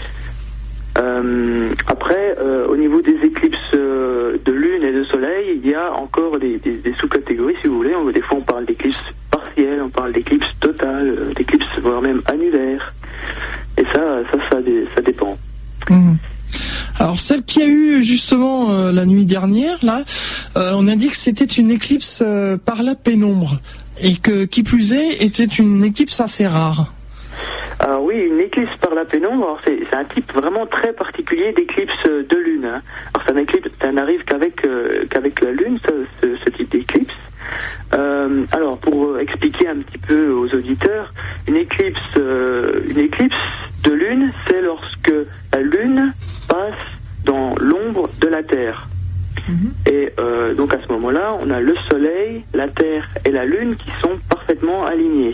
Euh, après, euh, au niveau des éclipses euh, de lune et de soleil, il y a encore des, des, des sous-catégories, si vous voulez. On, des fois on parle d'éclipse partielle, on parle d'éclipse totale, euh, d'éclipse voire même annulaire. Et ça, ça, ça, ça dépend. Mmh. Alors celle qui a eu justement euh, la nuit dernière, là, euh, on a dit que c'était une éclipse euh, par la pénombre et que qui plus est était une éclipse assez rare. Alors oui, une éclipse par la pénombre, alors c'est, c'est un type vraiment très particulier d'éclipse de lune. Hein. Alors ça, n'éclipse, ça n'arrive qu'avec euh, qu'avec la lune, ça, ce, ce type d'éclipse. Euh, alors pour expliquer un petit peu aux auditeurs, une éclipse, euh, une éclipse de lune, c'est lorsque la lune passe dans l'ombre de la Terre. Mmh. Et euh, donc à ce moment-là, on a le Soleil, la Terre et la Lune qui sont parfaitement alignés.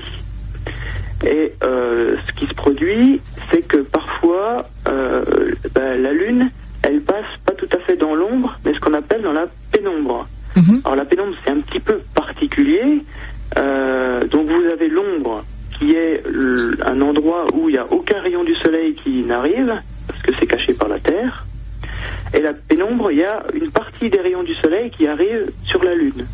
Et euh, ce qui se produit, c'est que parfois, euh, bah, la Lune, elle passe pas tout à fait dans l'ombre, mais ce qu'on appelle dans la pénombre. Mmh. Alors la pénombre, c'est un petit peu particulier. Euh, donc vous avez l'ombre qui est l- un endroit où il n'y a aucun rayon du Soleil qui n'arrive, parce que c'est caché par la Terre. Et la pénombre, il y a une partie des rayons du Soleil qui arrivent sur la Lune.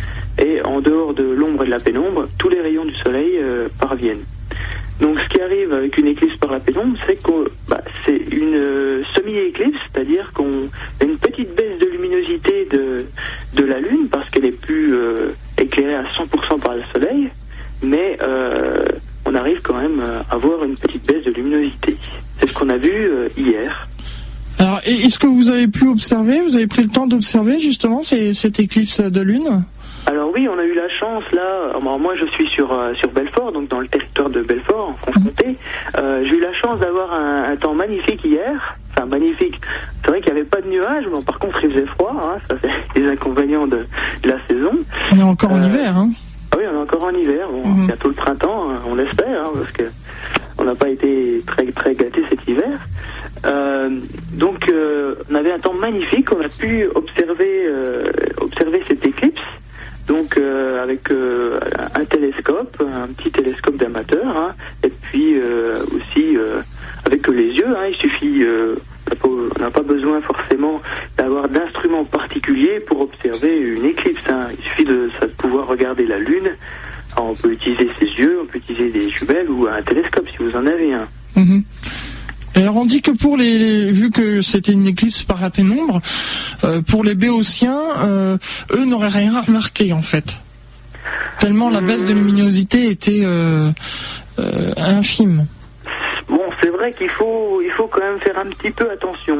Et en dehors de l'ombre et de la pénombre, tous les rayons du Soleil euh, parviennent. Donc ce qui arrive avec une éclipse par la pénombre, c'est que bah, c'est une euh, semi-éclipse, c'est-à-dire qu'on a une petite baisse de luminosité de, de la Lune, parce qu'elle est plus euh, éclairée à cent pour cent par le Soleil, mais euh, on arrive quand même à avoir une petite baisse de luminosité. C'est ce qu'on a vu euh, hier. Alors, est-ce que vous avez pu observer, vous avez pris le temps d'observer justement ces, cette éclipse de lune ? Alors oui, on a eu la chance là. Alors, moi, je suis sur euh, sur Belfort, donc dans le territoire de Belfort, en Franche-Comté. Euh, j'ai eu la chance d'avoir un, un temps magnifique hier. Enfin magnifique. C'est vrai qu'il n'y avait pas de nuages, mais par contre il faisait froid. Hein, ça c'est les inconvénients de, de la saison. On est encore euh, en hiver, hein. Ah oui, on est encore en hiver. Bon, mm-hmm. Bientôt le printemps, on l'espère, hein, parce que on n'a pas été très très gâtés cet hiver. Euh, donc euh, on avait un temps magnifique. On a pu observer euh, observer cette éclipse. Donc euh, avec euh, un télescope, un petit télescope d'amateur, hein, et puis euh, aussi euh, avec les yeux. Hein, il suffit, euh, on n'a pas besoin forcément d'avoir d'instruments particuliers pour observer une éclipse. Hein. Il suffit de, ça, de pouvoir regarder la Lune. Alors, on peut utiliser ses yeux, on peut utiliser des jumelles ou un télescope si vous en avez un. Mmh. Alors on dit que pour les, les vu que c'était une éclipse par la pénombre, euh, pour les béotiens, euh, eux n'auraient rien remarqué en fait. Tellement la baisse de luminosité était euh, euh, infime. Bon, c'est vrai qu'il faut, il faut quand même faire un petit peu attention.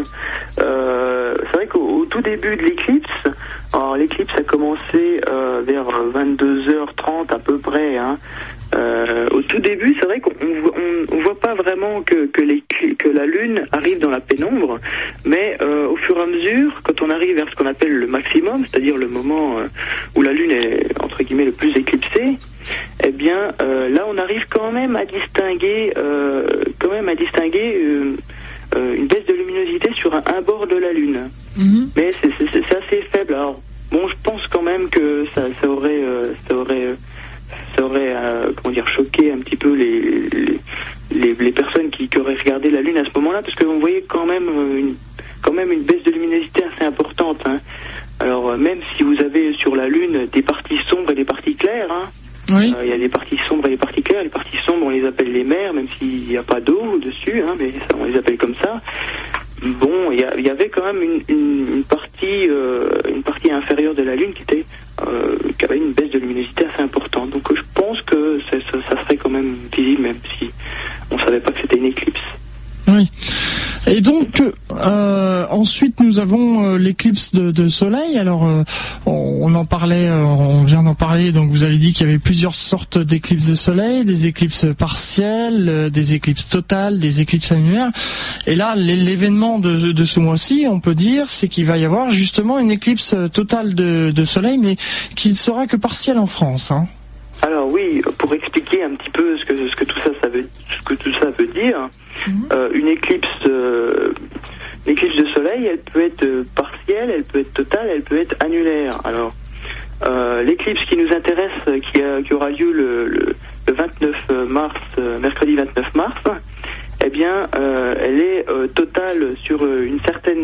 Euh, c'est vrai qu'au au tout début de l'éclipse, alors l'éclipse a commencé euh, vers vingt-deux heures trente à peu près, hein. Euh, au tout début, c'est vrai qu'on on, on voit pas vraiment que que, les, que la Lune arrive dans la pénombre, mais euh, au fur et à mesure, quand on arrive vers ce qu'on appelle le maximum, c'est-à-dire le moment euh, où la Lune est entre guillemets le plus éclipsée, eh bien euh, là on arrive quand même à distinguer, euh, quand même à distinguer euh, euh, une baisse de luminosité sur un, un bord de la Lune. Mmh. Mais c'est, c'est, c'est assez faible. Alors bon, je pense quand même que ça, ça aurait, euh, ça aurait euh, ça aurait euh, comment dire choqué un petit peu les les, les, les personnes qui, qui auraient regardé la Lune à ce moment-là, parce qu'on voyait quand même une quand même une baisse de luminosité assez importante, hein. Alors euh, même si vous avez sur la Lune des parties sombres et des parties claires, hein, oui. euh, il y a des parties sombres et des parties claires. Les parties sombres, on les appelle les mers, même s'il n'y a pas d'eau dessus, hein, mais ça, on les appelle comme ça. Bon, il y, y avait quand même une, une, une partie euh, une partie inférieure de la Lune qui était euh, qui avait une baisse de luminosité assez importante. Donc je pense que ça, ça, ça serait quand même visible, même si on savait pas que c'était une éclipse. Oui. Et donc euh, ensuite nous avons euh, l'éclipse de, de soleil. Alors euh, on, on en parlait, euh, on vient d'en parler. Donc vous avez dit qu'il y avait plusieurs sortes d'éclipses de soleil, des éclipses partielles, euh, des éclipses totales, des éclipses annulaires. Et là l'événement de, de ce mois-ci, on peut dire, c'est qu'il va y avoir justement une éclipse totale de, de soleil, mais qui ne sera que partielle en France, hein. Alors oui, pour expliquer un petit peu ce que ce que tout ça, ça veut ce que tout ça veut dire. Mmh. Euh, une éclipse, euh, une éclipse de soleil, elle peut être partielle, elle peut être totale, elle peut être annulaire. Alors, euh, l'éclipse qui nous intéresse, qui, a, qui aura lieu le, le, le vingt-neuf mars, euh, mercredi vingt-neuf mars, eh bien, euh, elle est euh, totale sur une certaine,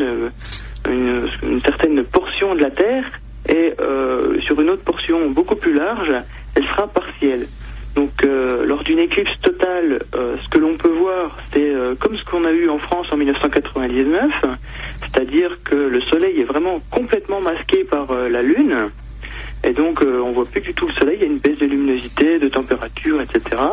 une, une certaine portion de la Terre, et euh, sur une autre portion beaucoup plus large, elle sera partielle. Donc, euh, lors d'une éclipse totale, euh, ce que l'on peut voir, c'est euh, comme ce qu'on a eu en France en mille neuf cent quatre-vingt-dix-neuf, c'est-à-dire que le Soleil est vraiment complètement masqué par euh, la Lune, et donc euh, on voit plus du tout le Soleil, il y a une baisse de luminosité, de température, et cetera.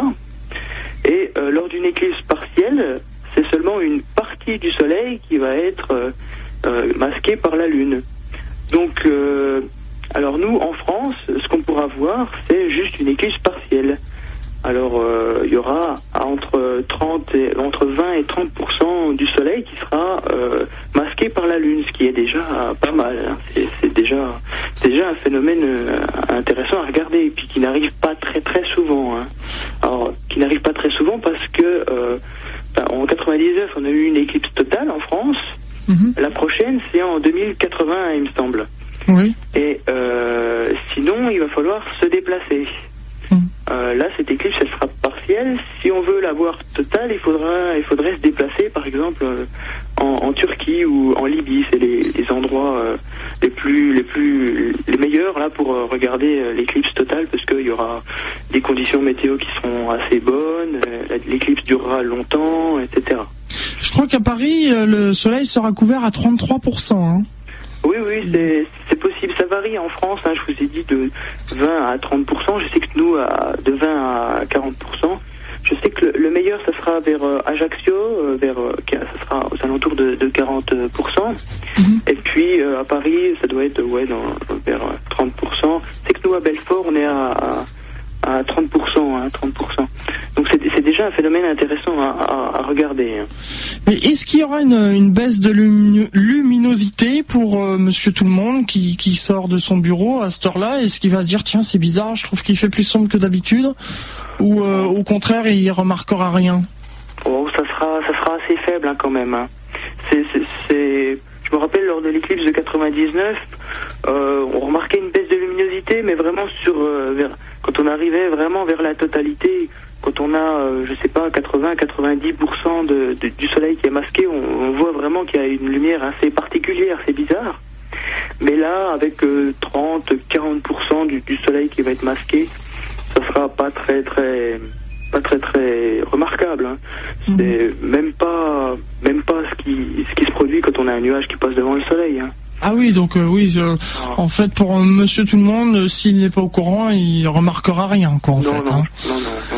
Et euh, lors d'une éclipse partielle, c'est seulement une partie du Soleil qui va être euh, euh, masquée par la Lune. Donc, euh, alors nous, en France, ce qu'on pourra voir, c'est juste une éclipse partielle. Alors, euh, il y aura entre trente et, entre vingt et trente pour cent du Soleil qui sera euh, masqué par la Lune, ce qui est déjà pas mal, hein. C'est, c'est déjà, c'est déjà un phénomène euh, intéressant à regarder, et puis qui n'arrive pas très très souvent, hein. Alors, qui n'arrive pas très souvent parce que euh, ben, en quatre-vingt-dix-neuf, on a eu une éclipse totale en France. Mmh. La prochaine, c'est en deux mille quatre-vingts, il me semble. Oui. Et euh, sinon, il va falloir se déplacer. Mmh. Euh, là, cette éclipse, elle sera partielle. Si on veut la voir totale, il faudra, il faudrait se déplacer, par exemple, en, en Turquie ou en Libye. C'est les, les endroits euh, les plus, les plus, les meilleurs là pour euh, regarder euh, l'éclipse totale, parce qu'il y aura des conditions météo qui seront assez bonnes. Euh, l'éclipse durera longtemps, et cetera. Je crois qu'à Paris, euh, le soleil sera couvert à trente-trois pour cent. Hein. Oui, oui, c'est, c'est possible. Ça varie en France, hein, je vous ai dit de vingt à trente pour cent. Je sais que nous, à, de vingt à quarante pour cent. Je sais que le, le meilleur, ça sera vers euh, Ajaccio, euh, vers, euh, ça sera aux alentours de, de quarante pour cent. Mm-hmm. Et puis euh, à Paris, ça doit être ouais, dans, vers trente pour cent. C'est que nous, à Belfort, on est à, à à trente pour cent, hein, trente pour cent. Donc c'est, c'est déjà un phénomène intéressant à, à, à regarder. Hein. Mais est-ce qu'il y aura une, une baisse de lumi- luminosité pour euh, Monsieur Tout-le-Monde qui, qui sort de son bureau à cette heure-là? Est-ce qu'il va se dire tiens c'est bizarre, je trouve qu'il fait plus sombre que d'habitude, ou euh, au contraire il remarquera rien? Oh, ça sera ça sera assez faible hein, quand même. Hein. C'est, c'est, c'est... Je me rappelle lors de l'éclipse de quatre-vingt-dix-neuf, euh, on remarquait une baisse de luminosité, mais vraiment sur euh, vers, quand on arrivait vraiment vers la totalité, quand on a, euh, je sais pas, quatre-vingts à quatre-vingt-dix pour cent de, de, du soleil qui est masqué, on, on voit vraiment qu'il y a une lumière assez particulière, c'est bizarre. Mais là, avec euh, trente à quarante pour cent du, du soleil qui va être masqué, ça sera pas très très pas très très remarquable. Hein. C'est mmh. même pas même pas ce qui ce qui se produit quand on a un nuage qui passe devant le soleil. Hein. Ah oui, donc euh, oui, euh, ah. en fait pour euh, Monsieur Tout-le-Monde, euh, s'il n'est pas au courant, il remarquera rien quoi en non, fait. Non, hein. non, non, non, non.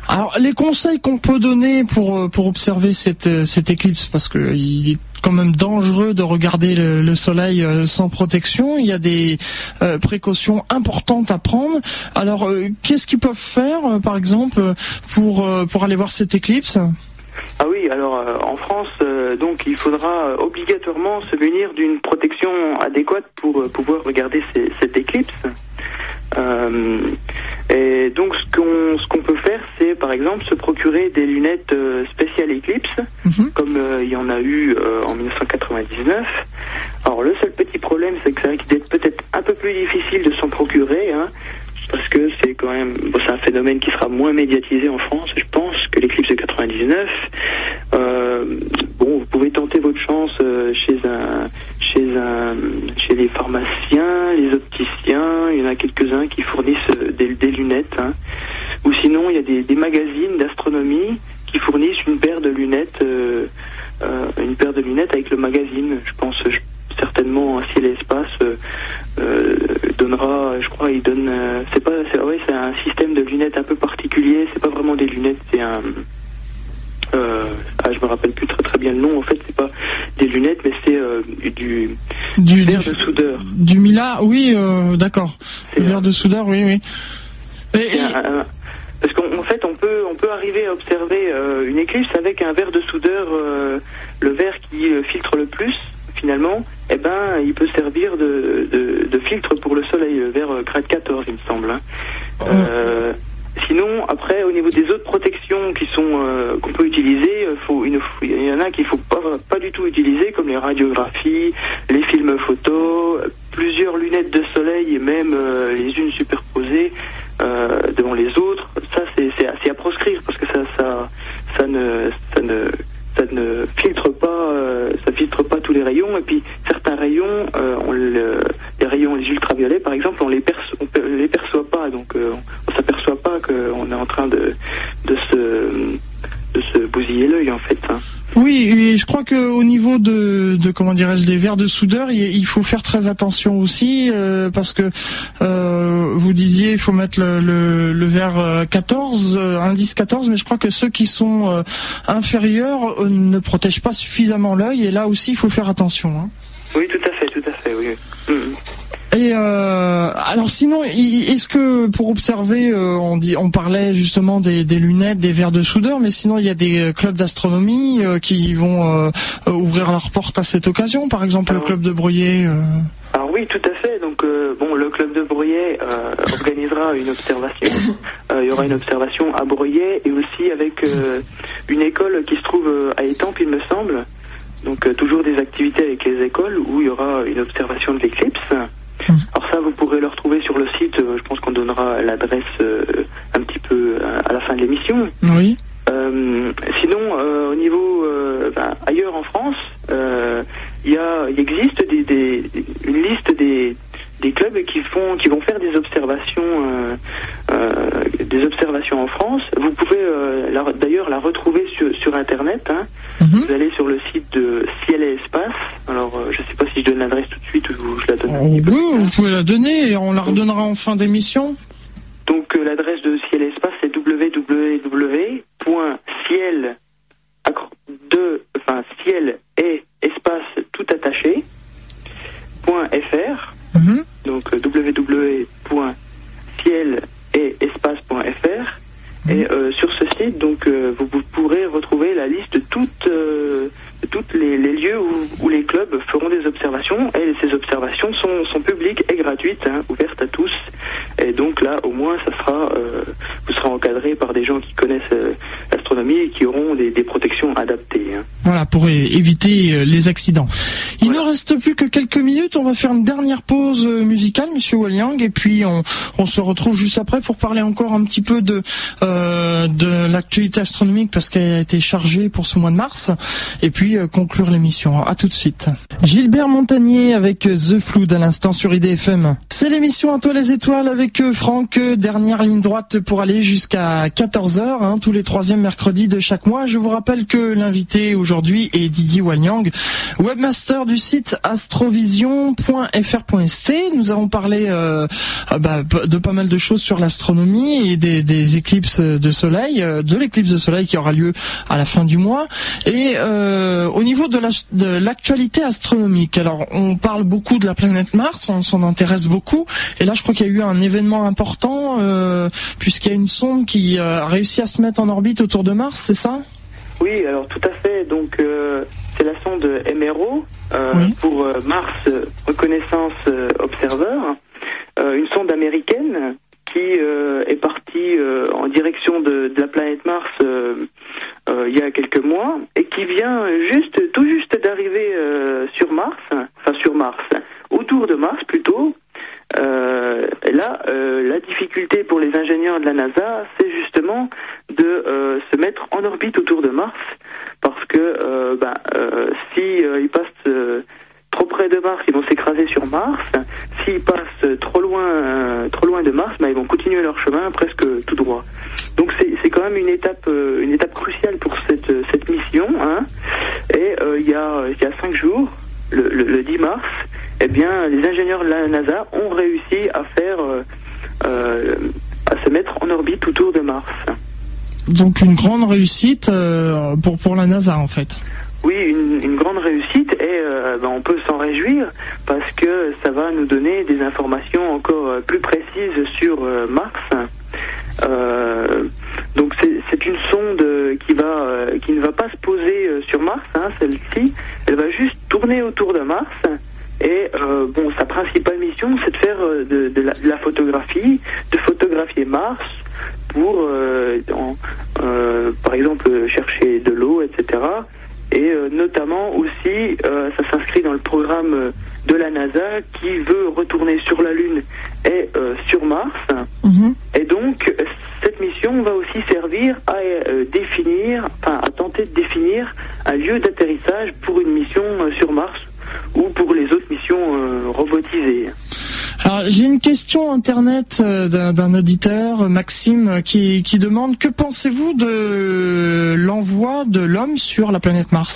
Alors les conseils qu'on peut donner pour pour observer cette cette éclipse, parce que il est quand même dangereux de regarder le, le soleil sans protection. Il y a des euh, précautions importantes à prendre. Alors, euh, qu'est-ce qu'ils peuvent faire, euh, par exemple, pour euh, pour aller voir cette éclipse ? Ah oui, alors euh, en France, euh, donc il faudra obligatoirement se munir d'une protection adéquate pour euh, pouvoir regarder ces, cette éclipse. Euh, et donc ce qu'on ce qu'on peut faire, c'est par exemple se procurer des lunettes euh, spéciales éclipse, mm-hmm. comme euh, il y en a eu euh, en dix-neuf cent quatre-vingt-dix-neuf. Alors le seul petit problème, c'est que ça risque d'être peut-être un peu plus difficile de s'en procurer, hein, parce que c'est quand même bon, c'est un phénomène qui sera moins médiatisé en France, je pense, que l'éclipse de quatre-vingt-dix-neuf. Euh, bon, vous pouvez tenter votre chance euh, chez un chez un chez les pharmaciens, les opticiens. Il y en a quelques-uns qui fournissent des, des lunettes, hein. Ou sinon il y a des, des magazines d'astronomie qui fournissent une paire de lunettes euh, euh, une paire de lunettes avec le magazine. Je pense je, certainement un Ciel et Espace euh, euh, donnera, je crois il donne euh, c'est pas c'est, ouais, c'est un système de lunettes un peu particulier, c'est pas vraiment des lunettes, c'est un Euh, ah, je me rappelle plus très très bien le nom. En fait, c'est pas des lunettes, mais c'est euh, du, du verre de soudeur. Du Mila, oui, euh, d'accord. Le verre de soudeur, oui, oui. Et, et... Un, un, parce qu'en fait, on peut on peut arriver à observer euh, une éclipse avec un verre de soudeur, euh, le verre qui euh, filtre le plus. Finalement, eh ben, il peut servir de, de, de filtre pour le soleil, le verre euh, grade quatorze, il me semble. Hein. Euh... Euh, Sinon, après, au niveau des autres protections qui sont euh, qu'on peut utiliser, faut une, il y en a qu'il faut pas pas du tout utiliser, comme les radiographies, les films photos, plusieurs lunettes de soleil et même euh, les unes superposées euh, devant les autres. Ça, c'est c'est assez à proscrire parce que ça ça ça ne ça ne ça ne filtre pas euh, ça filtre pas tous les rayons, et puis certains rayons euh, on le, les rayons les ultraviolets par exemple, on les perçoit, on les perçoit pas, donc euh, on s'aperçoit pas qu'on est en train de de se de se bousiller l'œil en fait, hein. Oui, et je crois que au niveau de, de comment dirais-je, des verres de soudeur, il, il faut faire très attention aussi, euh, parce que euh, vous disiez il faut mettre le, le, le verre quatorze, euh, indice quatorze, mais je crois que ceux qui sont euh, inférieurs euh, ne protègent pas suffisamment l'œil, et là aussi il faut faire attention, hein. Oui, tout à fait, tout à fait, oui. Mmh. Et euh, alors sinon, est-ce que pour observer, euh, on dit, on parlait justement des, des lunettes, des verres de soudeur, mais sinon il y a des clubs d'astronomie euh, qui vont euh, ouvrir leurs portes à cette occasion, par exemple alors, le club de Bruyères. Euh... Alors oui, tout à fait. Donc euh, bon, le club de Bruyères euh, organisera une observation. Euh, il y aura une observation à Bruyères et aussi avec euh, une école qui se trouve à Étampes, il me semble. Donc euh, toujours des activités avec les écoles où il y aura une observation de l'éclipse. Alors ça, vous pourrez le retrouver sur le site. Euh, je pense qu'on donnera l'adresse euh, un petit peu à, à la fin de l'émission. Oui. Euh, sinon, euh, au niveau euh, ben, ailleurs en France, euh, il y a, il existe des, des, une liste des, des clubs qui font, qui vont faire des observations, euh, euh, des observations en France. Vous pouvez euh, la, d'ailleurs la retrouver sur, sur Internet. Hein. Mm-hmm. Vous allez sur le site de Ciel et Espace. Alors, euh, je ne sais pas si je donne l'adresse tout de suite ou je la donne. Oh, un petit peu. Oui, vous pouvez la donner et on la redonnera en fin d'émission. Donc, euh, l'adresse de Ciel et Espace, c'est w w w point ciel de enfin ciel et espace tout attaché point fr. Mm-hmm. Donc euh, w w w point ciel et espace point fr. Mm-hmm. Et euh, sur ce site, donc euh, vous, vous pourrez retrouver la liste de toutes euh, de toutes les, les lieux où, où les clubs feront des observations, et ces observations sont, sont publiques et gratuites, hein, ouvertes à tous. Et donc là, au moins, ça sera, euh, vous serez encadré par des gens qui connaissent euh, l'astronomie et qui auront des, des protections adaptées, hein. Voilà, pour é- éviter euh, les accidents. Il voilà. ne reste plus que quelques minutes. On va faire une dernière pause euh, musicale, Monsieur Wang, et puis on, on se retrouve juste après pour parler encore un petit peu de euh, de l'actualité astronomique, parce qu'elle a été chargée pour ce mois de mars. Et puis euh, conclure l'émission. À tout de suite. Gilbert Montagnier avec The Flood à l'instant sur I D F M. C'est l'émission À toi les étoiles avec Franck, dernière ligne droite pour aller jusqu'à quatorze heures, hein, tous les troisièmes mercredis de chaque mois. Je vous rappelle que l'invité aujourd'hui est Didier Wanyang, webmaster du site astrovision point f r point s t. Nous avons parlé euh, bah, de pas mal de choses sur l'astronomie et des, des éclipses de soleil, de l'éclipse de soleil qui aura lieu à la fin du mois. Et euh, au niveau de, la, de l'actualité astronomique, alors on parle beaucoup de la planète Mars, on s'en intéresse beaucoup. Et là, je crois qu'il y a eu un événement important euh, puisqu'il y a une sonde qui a réussi à se mettre en orbite autour de Mars, c'est ça ? Oui, alors tout à fait. Donc euh, c'est la sonde M R O euh, oui. pour euh, Mars Reconnaissance euh, Observer, euh, une sonde américaine qui euh, est partie euh, en direction de, de la planète Mars euh, euh, il y a quelques mois et qui vient juste, tout juste d'arriver euh, sur Mars, enfin sur Mars, autour de Mars plutôt. Euh, et là, euh, la difficulté pour les ingénieurs de la NASA, c'est justement de euh, se mettre en orbite autour de Mars, parce que euh, bah, euh, si euh, ils passent euh, trop près de Mars, ils vont s'écraser sur Mars. S'ils passent trop loin, euh, trop loin de Mars, bah, ils vont continuer leur chemin presque tout droit. Donc c'est, c'est quand même une étape, euh, une étape cruciale pour cette cette mission. Hein. Et euh, il y a il y a cinq jours. Le, le, le dix mars, eh bien, les ingénieurs de la NASA ont réussi à faire, euh, euh, à se mettre en orbite autour de Mars. Donc une grande réussite euh, pour pour la NASA en fait. Oui, une, une grande réussite et euh, ben, on peut s'en réjouir parce que ça va nous donner des informations encore plus précises sur euh, Mars. Euh, donc c'est, c'est une sonde qui va, euh, qui ne va pas se poser euh, sur Mars, hein, celle-ci. Elle va juste tourner autour de Mars. Et euh, bon, sa principale mission, c'est de faire euh, de, de, la, de la photographie, de photographier Mars pour, euh, en, euh, par exemple, chercher de l'eau, et cetera. Et euh, notamment aussi, euh, ça s'inscrit dans le programme de la NASA qui veut retourner sur la Lune et euh, sur Mars. Mmh. Et donc, cette mission va aussi servir à euh, définir, enfin à tenter de définir un lieu d'atterrissage pour une mission euh, sur Mars ou pour les autres missions euh, robotisées. Alors, j'ai une question internet d'un, d'un auditeur, Maxime, qui, qui demande que pensez-vous de l'envoi de l'homme sur la planète Mars ?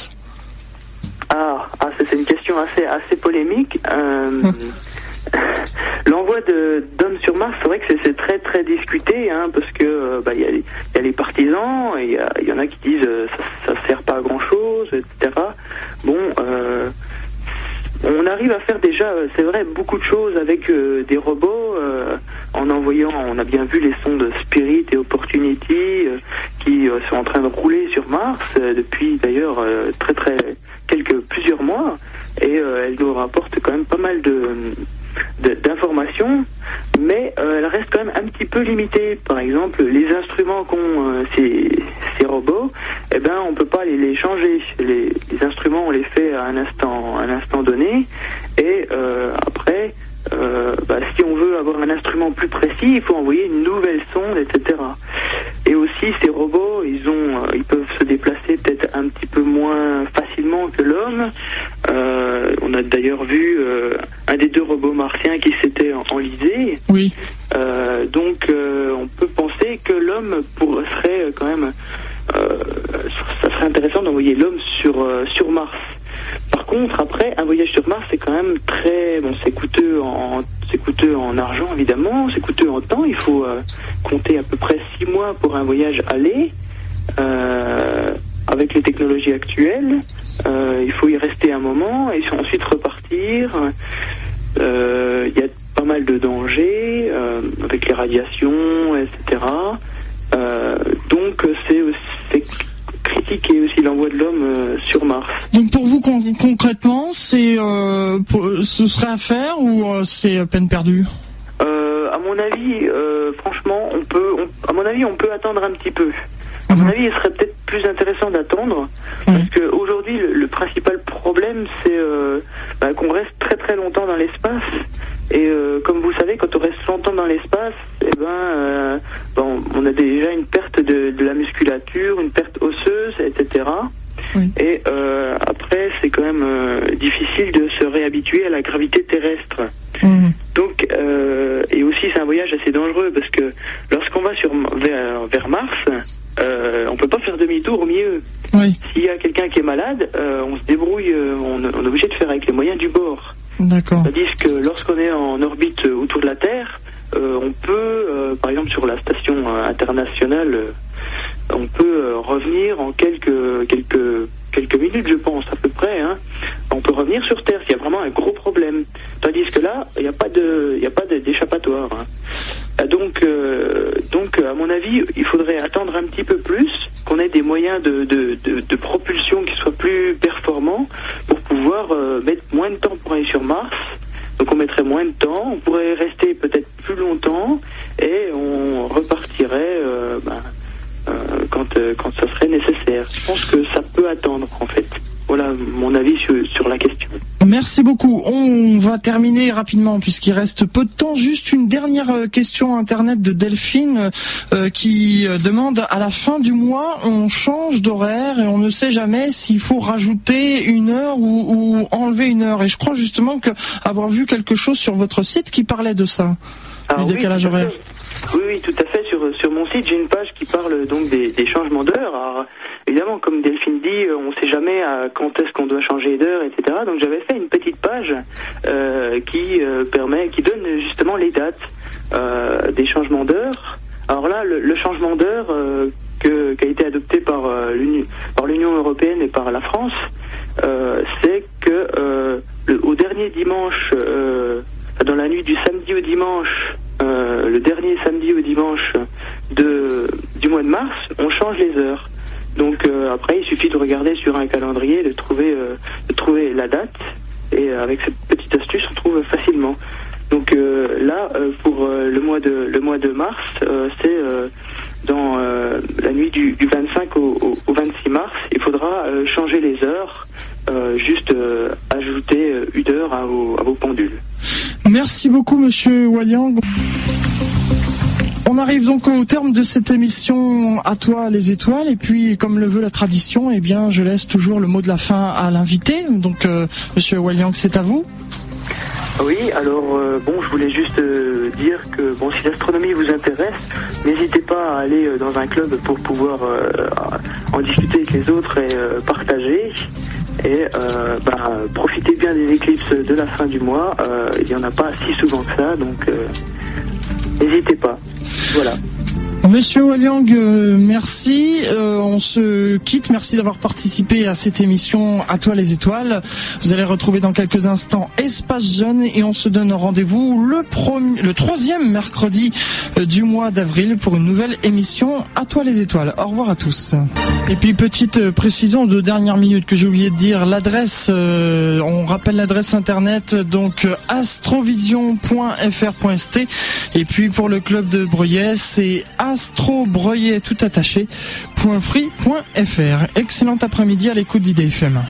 Ah, ah c'est, c'est une question assez, assez polémique. Euh, hum. L'envoi de, d'hommes sur Mars, c'est vrai que c'est, c'est très très discuté, hein, parce que bah, y a, y a les partisans, et il y, y en a qui disent euh, ça, ça sert pas à grand chose, et cetera. Bon. Euh, On arrive à faire déjà, c'est vrai, beaucoup de choses avec euh, des robots, euh, en envoyant, on a bien vu les sondes Spirit et Opportunity euh, qui euh, sont en train de rouler sur Mars euh, depuis d'ailleurs euh, très très quelques plusieurs mois, et euh, elles nous rapportent quand même pas mal de, de d'informations, mais euh, elles restent quand même un petit peu limitées. Par exemple, les instruments qu'ont euh, ces, ces robots, eh ben on peut pas les, les changer. Les, les instruments on les fait à un instant, à un instant donné, et euh, après, euh, bah, si on veut avoir un instrument plus précis, il faut envoyer une nouvelle sonde, et cetera. Et aussi ces robots, ils ont, ils peuvent se déplacer peut-être un petit peu moins facilement que l'homme. Euh, on a d'ailleurs vu euh, un des deux robots martiens qui s'était enlisé. Oui. Euh, donc euh, on peut penser que l'homme pour, serait quand même, euh, ça serait intéressant d'envoyer l'homme sur euh, sur Mars. Par contre, après, un voyage sur Mars, c'est quand même très, bon, c'est coûteux en, c'est coûteux en argent évidemment, c'est coûteux en temps. Il faut euh, compter à peu près six mois pour un voyage aller. Euh, avec les technologies actuelles, euh, il faut y rester un moment et ensuite repartir. Euh, il y a pas mal de dangers euh, avec les radiations, et cetera. Euh, donc c'est, c'est critiquer aussi l'envoi de l'homme euh, sur Mars. Donc pour vous con- concrètement, c'est euh, pour, ce serait à faire ou euh, c'est peine perdue ? euh, À mon avis, euh, franchement, on peut, on, à mon avis, on peut attendre un petit peu. À mon avis, il serait peut-être plus intéressant d'attendre, parce mmh. qu'aujourd'hui, le, le principal problème, c'est euh, bah, qu'on reste très très longtemps dans l'espace. Et euh, comme vous savez, quand on reste longtemps dans l'espace, eh ben, euh, bon, on a déjà une perte de, de la musculature, une perte osseuse, et cetera. Mmh. Et euh, après, c'est quand même euh, difficile de se réhabituer à la gravité terrestre. Mmh. Donc, euh, et aussi c'est un voyage assez dangereux parce que lorsqu'on va sur vers, vers Mars, euh, on peut pas faire demi-tour au milieu. Oui. S'il y a quelqu'un qui est malade, euh, on se débrouille, euh, on, on est obligé de faire avec les moyens du bord. D'accord. C'est-à-dire que lorsqu'on est en orbite autour de la Terre, euh, on peut, euh, par exemple sur la station euh, internationale, euh, on peut euh, revenir en quelques quelques quelques minutes, je pense, à peu près. Hein. On peut revenir sur Terre s'il y a vraiment un gros problème. Tandis que là, il n'y a pas de, il n'y a pas d'échappatoire. Hein. Donc, euh, donc, à mon avis, il faudrait attendre un petit peu plus, qu'on ait des moyens de, de, de, de propulsion qui soient plus performants pour pouvoir euh, mettre moins de temps pour aller sur Mars. Donc, on mettrait moins de temps, on pourrait rester peut-être plus longtemps et on repartirait. Euh, ben, Euh, quand, euh, quand ça serait nécessaire. Je pense que ça peut attendre, en fait. Voilà mon avis sur, sur la question. Merci beaucoup. On va terminer rapidement puisqu'il reste peu de temps. Juste une dernière question internet de Delphine euh, qui demande: à la fin du mois, on change d'horaire et on ne sait jamais s'il faut rajouter une heure ou, ou enlever une heure. Et je crois justement que avoir vu quelque chose sur votre site qui parlait de ça, Alors, du décalage oui, horaire. Oui, oui, tout à fait. Sur, sur mon site, j'ai une page qui parle donc des, des changements d'heure. Alors, évidemment, comme Delphine dit, on ne sait jamais à quand est-ce qu'on doit changer d'heure, et cetera. Donc, j'avais fait une petite page euh, qui euh, permet, qui donne justement les dates euh, des changements d'heure. Alors là, le, le changement d'heure euh, que, qui a été adopté par euh, l'Union, par l'Union européenne et par la France, euh, c'est que euh, le, au dernier dimanche, euh, dans la nuit du samedi au dimanche. Euh, le dernier samedi au dimanche de, du mois de mars, on change les heures. Donc euh, après, il suffit de regarder sur un calendrier, de trouver, euh, de trouver la date, et euh, avec cette petite astuce, on trouve facilement. Donc euh, là, euh, pour euh, le mois de le mois de mars, euh, c'est euh, dans euh, la nuit du, du vingt-cinq au, au, au vingt-six mars, il faudra euh, changer les heures, euh, juste euh, ajouter une heure à vos, à vos pendules. Merci beaucoup, Monsieur Waliang. On arrive donc au terme de cette émission À toi les étoiles, et puis comme le veut la tradition, eh bien je laisse toujours le mot de la fin à l'invité. Donc euh, Monsieur Waliang, c'est à vous. Oui, alors euh, bon, je voulais juste euh, dire que bon, si l'astronomie vous intéresse, n'hésitez pas à aller euh, dans un club pour pouvoir euh, en discuter avec les autres et euh, partager. Et euh, bah, profitez bien des éclipses de la fin du mois. Euh, il n'y en a pas si souvent que ça, donc euh, n'hésitez pas. Voilà. Monsieur Waliang, euh, merci. Euh, on se quitte. Merci d'avoir participé à cette émission À toi les étoiles. Vous allez retrouver dans quelques instants Espace Jeune, et on se donne rendez-vous le premier, le troisième mercredi euh, du mois d'avril pour une nouvelle émission À toi les étoiles. Au revoir à tous. Et puis petite euh, précision de dernière minute que j'ai oublié de dire, l'adresse, euh, on rappelle l'adresse internet, donc euh, astrovision point f r point s t, et puis pour le club de Breuillet, c'est astrobreuillet tout attaché point free point f r. Excellent après-midi à l'écoute d'I D F M.